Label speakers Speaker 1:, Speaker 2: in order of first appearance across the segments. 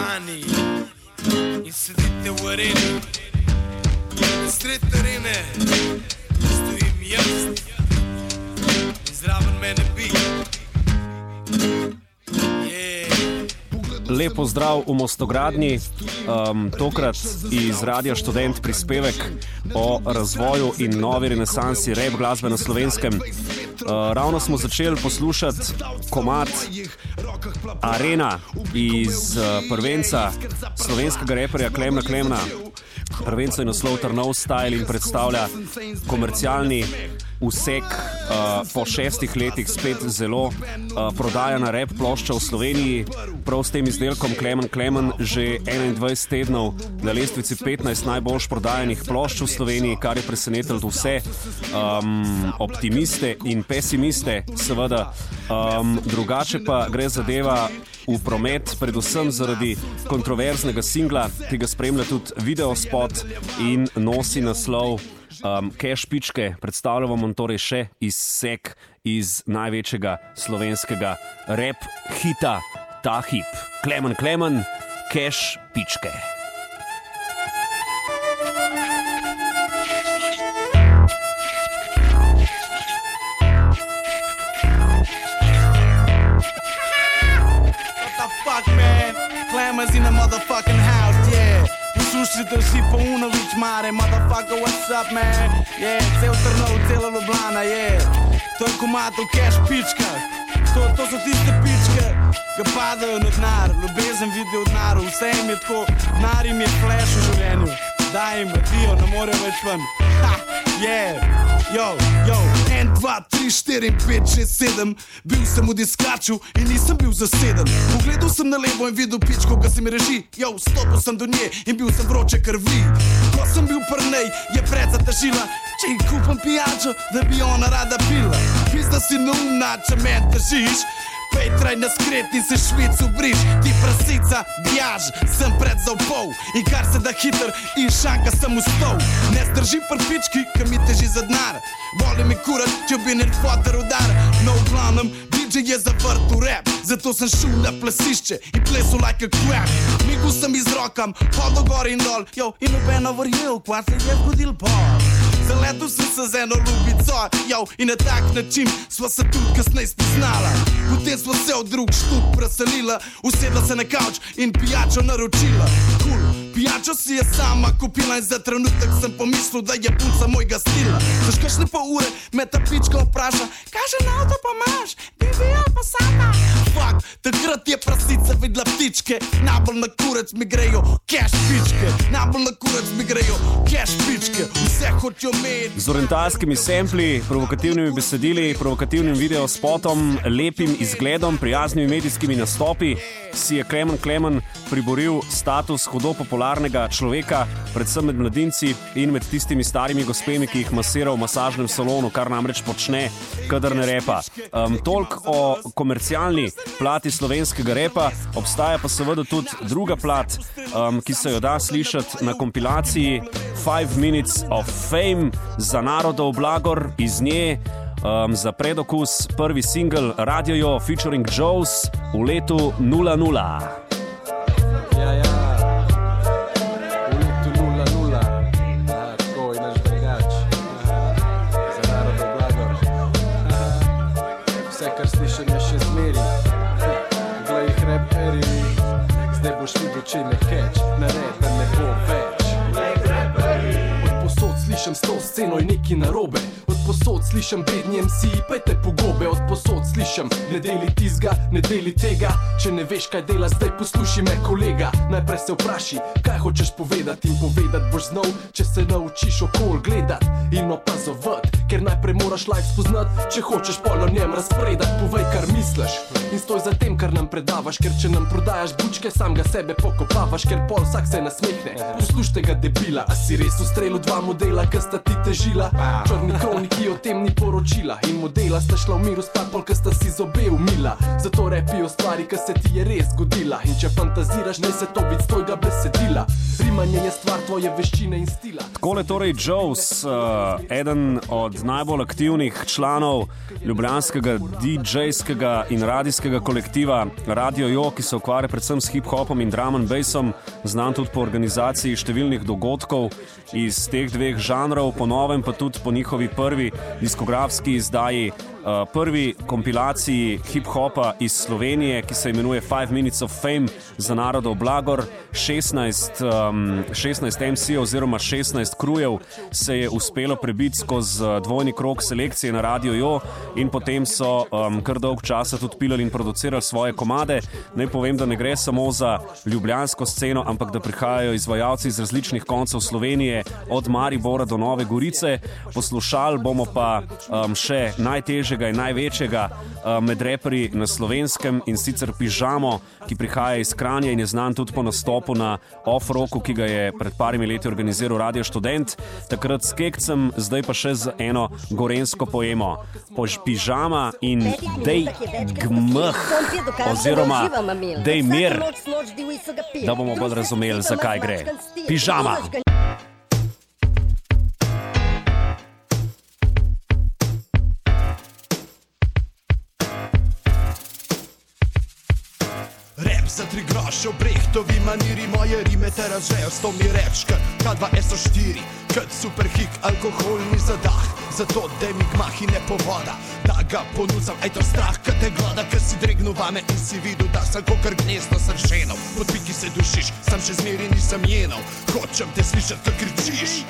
Speaker 1: mani in sedite v areni. Sred arene stojim jaz in zraven mene bi.
Speaker 2: Lep pozdrav v Mostogradnji, tokrat iz Radia Študent prispevek o razvoju in novi renesansi rap glasbe na Slovenskem. Ravno smo začeli poslušati komad Arena iz prvenca slovenskega reperja Klemna. Prvenco je naslov Trnov Style in predstavlja komercialni usek po 6 letih spet zelo prodajana rap plošča v Sloveniji. Prav s tem izdelkom Klemen že 21 tednov na lestvici 15 najboljš prodajanih plošč v Sloveniji, kar je presenetilo vse optimiste in pesimiste, seveda. Drugače pa gre zadeva v promet, predvsem zaradi kontroverznega singla, ki ga spremlja tudi videospot in nosi naslov Cash Pičke. Predstavljamo vam torej še izsek iz največjega slovenskega rap hita ta hip. Klemen, Cash Pičke.
Speaker 1: Clemens in the motherfucking house, yeah. Slušajte vsi po Unović mare, motherfucker, what's up, man? Yeah, cel Trnov, cela Ljubljana, yeah. To je komad v Cash Pičkah. To so tiste pičke, ki padajo na denar. Ljubezen vidijo v denaru, vse jim je tako. Denar jim je flash v življenju. Daj jim, dio, ne morejo več ven. Ha, yeah. Yo, 1, 2, 3, 4, 5, 6, 7. Bil sem v diskaču in nisem bil zaseden. Pogledal sem na levo in videl pičko, ki se mi reži. Yo, stopil sem do nje in bil sem vroče krvi. Ko sem bil prnej, je predzatežila. Če ji kupam pijačo, da bi ona rada pila. Pizda si neumna, če men težiš. Pejtraj na skret in se Švicu briš. Ti prasica, bjaž, sem predzal pol. In kar se da hiter in šanka sem v stol. Ne zdrži prpički, ki mi teži za denar. Voli mi kurat, če bi nek foter udar. No, v glavnem, DJ je zavrtu rap. Zato sem šel na plesišče in plesu like a crap. Migu sem izrokam, hodo gor in dol. Yo, in nobeno verjel, kva se je zgodil pol. Zaletel sem se z eno ljubico, yo, in na tak način sva se tudi kasnej spoznala. Potem sva se v drug štup preselila, usedla se na kavč in pijačo naročila. Cool, pijačo si je sama kupila in za trenutek sem pomislil, da je punca mojega stila. Zaš kakšne pol ure me ta pička vpraša, kakšen avto pa imaš, Bibi ali Passata? Fuck, takrat je prasica videla ptičke, najbolj na kurac mi grejo cash pičke. Najbolj na kurac mi grejo cash pičke, vse hočejo.
Speaker 2: Z orientalskimi sampli, provokativnimi besedili, provokativnim videospotom, lepim izgledom, prijaznimi medijskimi nastopi si je Klemen priboril status hudo popularnega človeka, predvsem med mladinci in med tistimi starimi gospemi, ki jih masira v masažnem salonu, kar namreč počne, kadar ne repa. Toliko o komercialni plati slovenskega repa, obstaja pa seveda tudi druga plat, ki se jo da slišati na kompilaciji 5 Minutes of Fame za narodov blagor. Iz nje za predokus prvi single Radio featuring Joes v letu 00.
Speaker 3: Ja, v letu 00, tako in naš drugač, za narodov blagor. Vse, kar slišem, je še zmeri, glej jih reperi, zdaj boš videl, če me catch, nareda ne bo več. Odposod slišem s to sceno in neki narobe. Odposod slišem bednji MC, pejte po gobe. Odposod slišem, ne deli tizga, ne deli tega. Če ne veš, kaj dela, zdaj posluši me, kolega. Najprej se vpraši, kaj hočeš povedati. In povedat boš znov, če se naučiš okol gledat in opazovat. Ker najprej moraš life spoznat, če hočeš pol o njem razpredat. Povej, kar misliš in stoj za tem, kar nam predavaš. Ker če nam prodajaš bučke, sam ga sebe pokopavaš. Ker pol vsak se nasmehne, poslušajte ga debila. A si res ustrelil dva modela, ki sta ti težila? Črni kroniki o tem ni poročila. In modela sta šla v miru spat, pol, ki sta si zobe umila. Zato repijo stvari, ki se ti je res zgodila. In če fantaziraš, ne se to vid z tvojega besedila. Rimanje je stvar tvoje veščine in stila.
Speaker 2: Takole torej Joes, eden od najbolj aktivnih članov ljubljanskega DJ-skega in radijskega kolektiva Radio Jo, ki se ukvarja predvsem s hip-hopom in drum and bassom, znan tudi po organizaciji številnih dogodkov iz teh dveh žanrov, po novem pa tudi po njihovi prvi diskografski izdaji, prvi kompilaciji hip-hopa iz Slovenije, ki se imenuje 5 Minutes of Fame za narodov blagor. 16 MC oziroma 16 krujev se je uspelo prebiti skozi dvojni krog selekcije na Radio Jo in potem so kar dolg časa tudi pilali in producirali svoje komade. Naj povem, da ne gre samo za ljubljansko sceno, ampak da prihajajo izvajalci iz različnih koncev Slovenije, od Maribora do Nove Gorice. Poslušali bomo pa še najtežjega in največjega med reperi na Slovenskem, in sicer Pižamo, ki prihaja iz Kranja in je znan tudi po nastopu na Off-Rocku, ki ga je pred parimi leti organiziral Radio Študent, takrat s Kekcem, zdaj pa še z eno gorensko poemo. Pižama in Dej Gmh oziroma Dej Mir, da bomo bolj razumeli, zakaj gre. Pižama!
Speaker 4: Za 3 groše v Brehtovi maniri, moje rime te razvejo, s to mi repška K2 SO4, kot super hik, alkoholni zadah, zato dej mi gmah in ne povoda, da ga ponudam, ej to strah, kad te glada, kad si dregnul vame in si videl, da sem kokar gnezdo sršenov, pod piki se dušiš, sam še zmeri nisem jenov, hočem te slišat, kad kričiš.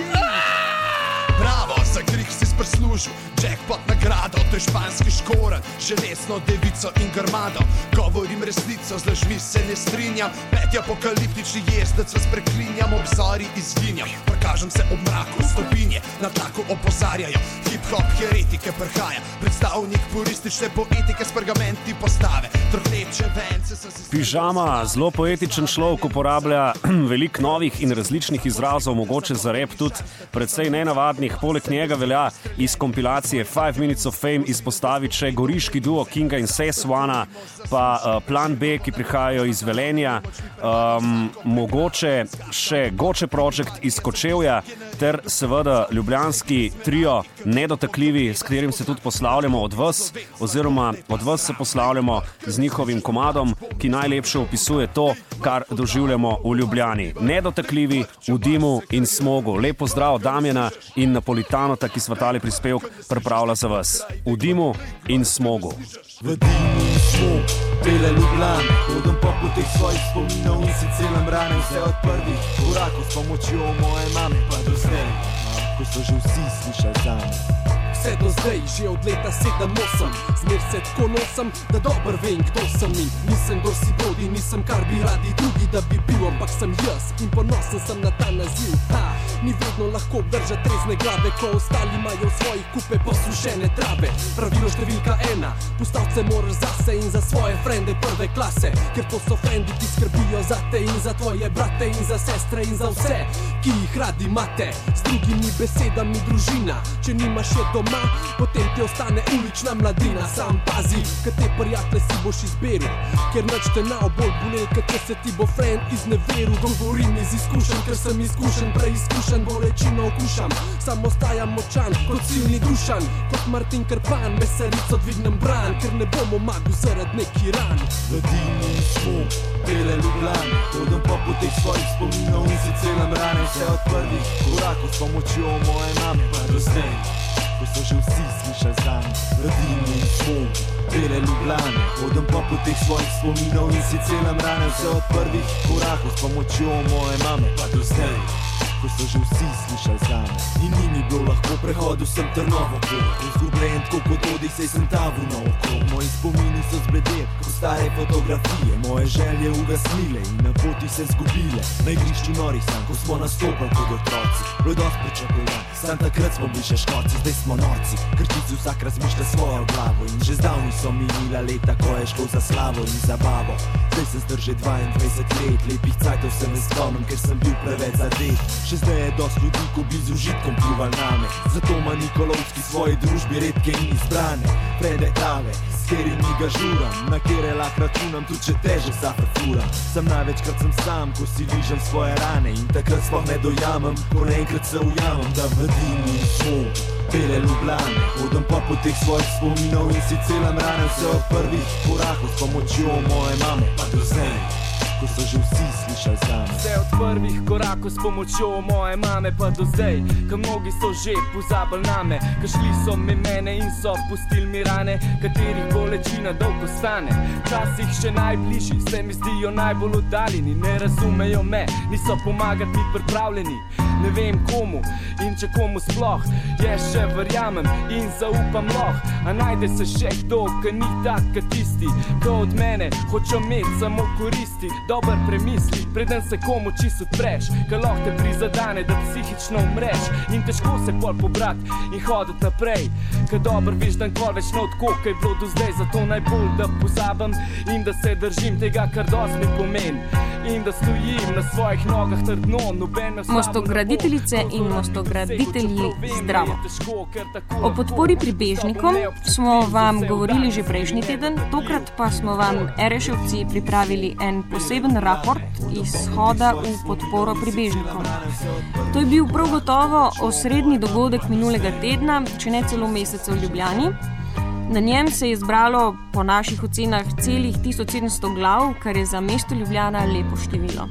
Speaker 4: Bravo, za grih si sprslužil, jackpot nagrado, to je španski škoren, železno devico in grmado. Govorim resnico, z lažmi se ne strinjam, peti apokaliptični jezdec vas preklinjam, obzori izginjam, prikažem se ob mraku, stopinje na tlaku opozarjajo, hip-hop heretike prhaja, predstavnik puristične poetike s pergamenti postave, trohleče vence so si...
Speaker 2: Pižama, zelo poetičen človek, uporablja veliko novih in različnih izrazov, mogoče za rap tudi precej nenavadnih. Poleg njega velja iz kompilacije 5 Minutes of Fame izpostaviti še goriški duo Kinga in Seswana, pa Plan B, ki prihajajo iz Velenja, mogoče še Goče Project iz Kočevja, ter seveda ljubljanski trio Nedotakljivi, s katerim se tudi poslavljamo od vas, oziroma od vas se poslavljamo z njihovim komadom, ki najlepše opisuje to, kar doživljamo v Ljubljani. Nedotakljivi v dimu in smogu. Lep pozdrav Damjana in Napolitanota, ki sva tale prispevk pripravila za vas. V dimu in smogu.
Speaker 5: V dimu in smog, bele Ljubljane, hodim po poteh svojih spominov in si celim rane, vse od prvih korakov s pomočjo moje mame, pa do zdaj, ko so že vsi slišali zame.
Speaker 3: Vse do zdaj, že od leta 7-8, zmer se tako nosam, da dober vem, kdo sem in nisem kdor si bodi, nisem kar bi radi drugi, da bi bil, ampak sem jaz in ponosen sem na ta naziv. Ni vedno lahko držati trezne glave, ko ostali imajo svojih kupe posušene trave. Pravilo številka 1, postavce moraš zase in za svoje frende prve klase, ker to so frendi, ki skrbijo za te in za tvoje brate in za sestre in za vse, ki jih radi imate. Z drugimi besedami družina, če nimaš je doma, potem ti ostane ulična mladina. Sam pazi, kad te prijatelje si boš izberil, ker nič te na bolj bolel, kad če se ti bo friend izneveril. Govorim iz izkušenj, ker sem izkušen, preizkušen, bolečino okušam, sam ostajam močan kot silni dušan, kot Martin Krpan, veselico dvignem bran, ker ne bomo magu zaradi neki ran.
Speaker 5: V dimu in smog, bele Ljubljane, hodim po poteh svojih spominov in si celim rane, vse od prvih korakov s pomočjo moje mame, pa do zdaj, ko so že vsi slišali zame. V dimu in smog, bele Ljubljane, hodim po poteh svojih spominov in si celim rane, vse od prvih korakov s pomočjo moje mame, pa do zdaj, ko so že vsi slišali zame. In ni mi bilo lahko, prehodil sem trnovo pot, izgubljen tako kot odih, sej sem tavu na oko. Moji spomini so zbledeli, kot stare fotografije, moje želje ugasnile in na poti se zgubile. Na igrišču norih sam, ko smo nastopali kot otroci, bilo je dosti pričakovan, sam takrat smo bili še škorci, zdaj smo norci. Krčici vsak razmišlja svojo glavo in že zdavni so minila leta, ko je šlo za slavo in zabavo. Zdaj sem star že 22 let, lepih cajtov se ne spomnim, ker sem bil preveč zadet. Še zdaj je dosti ljudi, ko bi z užitkom pljuval name, zato ima Nikolovski svoji družbi redke in izbrane frende tave, s katerimi ga žuram, na kere lahko računam, tudi če težek zafrfuram. Sam največkrat sem sam, ko si ližem svoje rane in takrat sploh ne dojamem, ko naenkrat se ujamem, da v v dimi zvok bele Ljubljane. Hodim pa po teh svojih spominov in si celam rane, vse od prvih korakov s pomočjo moje mame pa do zdaj, ko so že vsi slišali zame.
Speaker 6: Vse od prvih korakov s pomočjo moje mame pa do zdaj, ko mnogi so že pozabili name, ko šli so mene in so pustili mi rane, katerih bolečina dolgo stane. Včasih še najbližji se mi zdijo najbolj oddaljeni, ne razumejo me, niso pomagati pripravljeni. Ne vem komu in če komu sploh, jaz še verjamem in zaupam loh. A najde se še kdo, ki ni tak kot tisti, ko od mene hoče imeti samo koristi. Dober premisli, preden se komu čisto odpreš, ker lahko te prizadane, da psihično umreš. In težko se pol pobrat in hoditi naprej, ker dobro veš, da nikoli več ne tako, kaj je bilo do zdaj. Zato najbolj, da pozabim in da se držim tega, kar dosti mi pomeni. In da stojim na svojih nogah trdno, nobeno slabo.
Speaker 7: Mostograditeljice in mostograditelji, zdravo. O podpori pribežnikom smo vam govorili že prejšnji teden, tokrat pa smo vam Ereševci pripravili en poseben raport iz shoda v podporo pribežnikom. To je bil prav gotovo osrednji dogodek minulega tedna, če ne celo meseca v Ljubljani. Na njem se je zbralo po naših ocenah celih 1700 glav, kar je za mesto Ljubljana lepo število.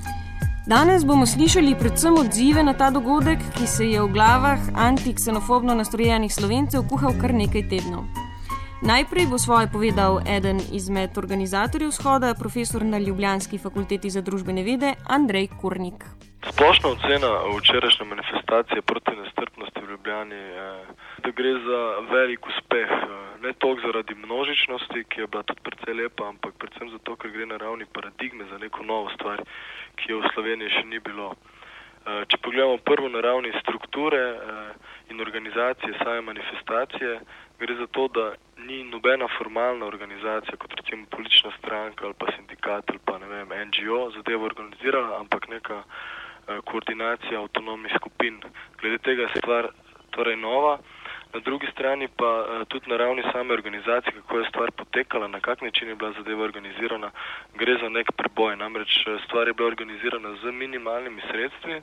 Speaker 7: Danes bomo slišali predvsem odzive na ta dogodek, ki se je v glavah antiksenofobno nastrojenih Slovencev kuhal kar nekaj tednov. Najprej bo svoje povedal eden izmed organizatorjev shoda, profesor na Ljubljanski fakulteti za družbene vede, Andrej Kurnik.
Speaker 8: Splošna ocena včerajšnje manifestacije proti nestrpnosti v Ljubljani je, da gre za velik uspeh. Ne toliko zaradi množičnosti, ki je bila tudi precej lepa, ampak predvsem zato, ker gre na ravni paradigme za neko novo stvar, ki je v Sloveniji še ni bilo. Če pogledamo prvo na ravni strukture in organizacije same manifestacije, gre za to, da ni nobena formalna organizacija, kot recimo politična stranka ali pa sindikat ali pa NGO zadevo organizirala, ampak neka koordinacija avtonomnih skupin. Glede tega je stvar torej nova. Na drugi strani pa tudi na ravni same organizacije, kako je stvar potekala, na kak način je bila zadeva organizirana, gre za nek preboj. Namreč stvar je bila organizirana z minimalnimi sredstvi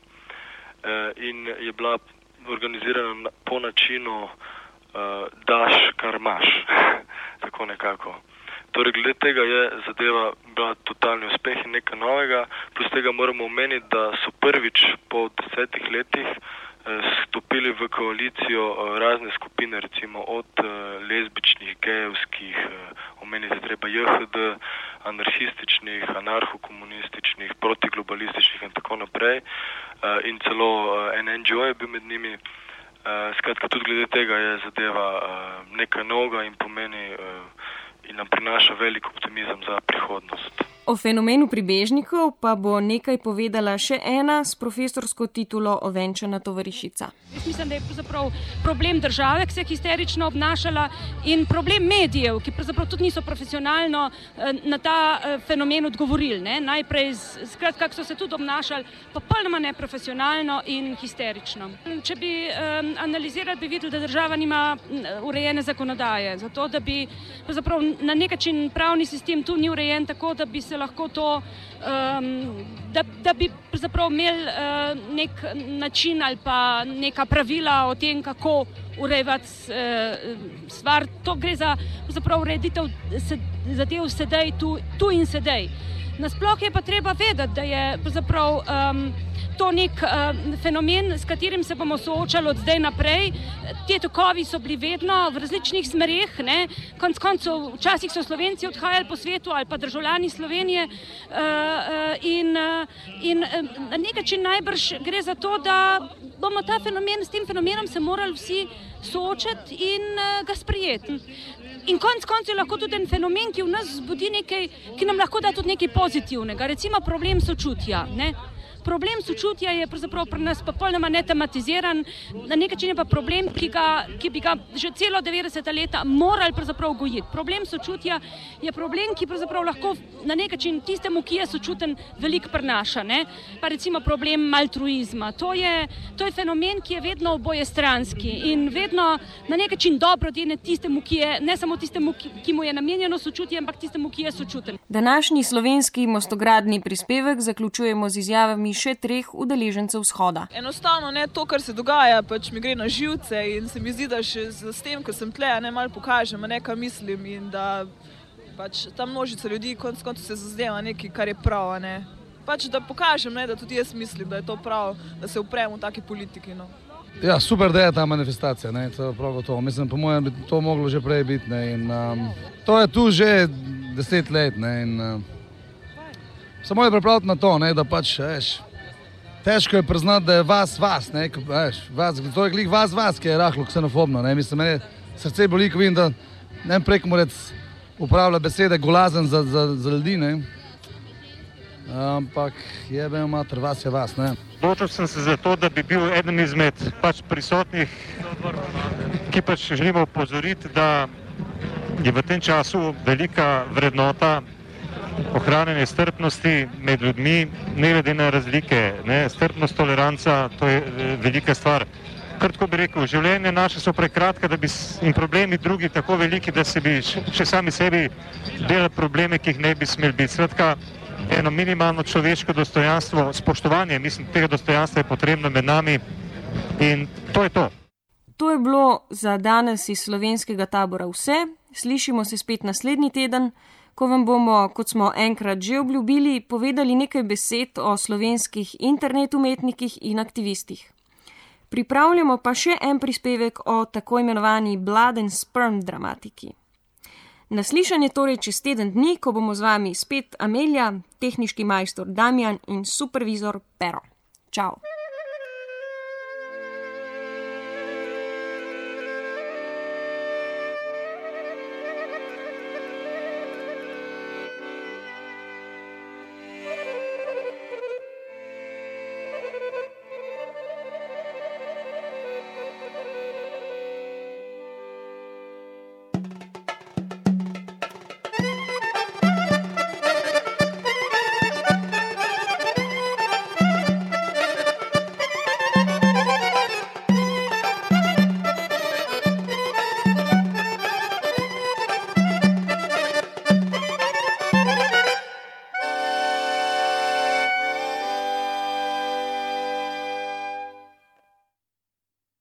Speaker 8: in je bila organizirana po načinu daš, kar imaš. Tako nekako. Torej, glede tega je zadeva bila totalni uspeh in nekaj novega, plus tega moramo omeniti, da so prvič po 10 letih stopili v koalicijo razne skupine, recimo od lezbičnih, gejevskih, omeniti treba JHD, anarhističnih, anarhokomunističnih, protiglobalističnih in tako naprej. In celo NGO je bil med njimi. Skratka, tudi glede tega je zadeva nekaj novega in pomeni in nam prinaša velik optimizem za prihodnost.
Speaker 7: O fenomenu pribežnikov pa bo nekaj povedala še ena s profesorsko titulo ovenčana tovarišica.
Speaker 9: Jaz mislim, da je pravzaprav problem države, ki se je histerično obnašala, in problem medijev, ki pravzaprav tudi niso profesionalno na ta fenomen odgovorili. Ne? Najprej, skratka, kako so se tudi obnašali popolnoma neprofesionalno in histerično. Če bi analizirali, bi videli, da država nima urejene zakonodaje, zato da bi pravzaprav na nek način pravni sistem tu ni urejen tako, da bi se lahko to, da bi pravzaprav imeli nek način ali pa neka pravila o tem, kako urejati stvar. To gre za pravzaprav ureditev zadev sedaj, tu in sedaj. Nasploh je pa treba vedeti, da je pravzaprav to nek fenomen, s katerim se bomo soočali od zdaj naprej. Te tokovi so bili vedno v različnih smereh, ne? Konec koncev, včasih so Slovenci odhajali po svetu ali pa državljani Slovenije in na nek način najbrž gre za to, da bomo s tem fenomenom se morali vsi soočati in ga sprejeti. In konec koncev je lahko tudi en fenomen, ki v nas zbudi nekaj, ki nam lahko da tudi nekaj pozitivnega, recimo problem sočutja, ne? Problem sočutja je pravzaprav pri nas popolnoma netematiziran, na nek način je pa problem, ki bi ga že celo 90 leta morali pravzaprav gojiti. Problem sočutja je problem, ki pravzaprav lahko na nek način tistemu, ki je sočuten, veliko prinaša, ne? Pa recimo problem altruizma. To je fenomen, ki je vedno obojestranski in vedno na nek način dobro dene tistemu, ki je, ne samo tistemu, ki mu je namenjeno sočutje, ampak tistemu, ki je sočuten.
Speaker 7: Današnji slovenski mostogradni prispevek zaključujemo z izjavami še 3 udeležencev shoda.
Speaker 10: Enostavno ne to, kar se dogaja, pač mi gre na živce in se mi zdi, da še s tem, ko sem tle, ne malo pokažem, kaj mislim in da pač ta množica ljudi konec koncev se zazdeva nekaj, kar je prav, ne. Pač da pokažem, ne, da tudi jaz mislim, da je to prav, da se upremo v taki politiki, no.
Speaker 11: Ja, super, da je ta manifestacija, ne, to je prav gotovo. Mislim, po mojem bi to moglo že prej biti, ne, in to je tu že 10 let, ne, in samo je pripraviti na to, ne, da pač, težko je priznati, da je vas, ne, to je glih vas, ki je rahlo ksenofobno, ne, mislim, mene srce boli, ko vidim, da ne Prekmurec upravlja besede golazen za ljudi, ne, ampak jebe mater, vas je vas, ne.
Speaker 12: Odločil sem se za to, da bi bil eden izmed pač prisotnih, ki pač želimo upozoriti, da je v tem času velika vrednota ohranjanje strpnosti med ljudmi, ne glede na razlike, ne, strpnost, toleranca, to je velika stvar. Kar tako bi rekel, življenje naše so prekratka, da bi in problemi drugi tako veliki, da se bi še sami sebi delali probleme, ki jih ne bi smeli biti. Skratka, eno minimalno človeško dostojanstvo, spoštovanje, mislim, tega dostojanstva je potrebno med nami in to je to.
Speaker 7: To je bilo za danes iz slovenskega tabora vse. Slišimo se spet naslednji teden, ko vam bomo, kot smo enkrat že obljubili, povedali nekaj besed o slovenskih internet umetnikih in aktivistih. Pripravljamo pa še en prispevek o tako imenovani blood and sperm dramatiki. Naslišanje torej čez teden dni, ko bomo z vami spet Amelija, tehniški majstor Damjan in supervizor Pero. Čau!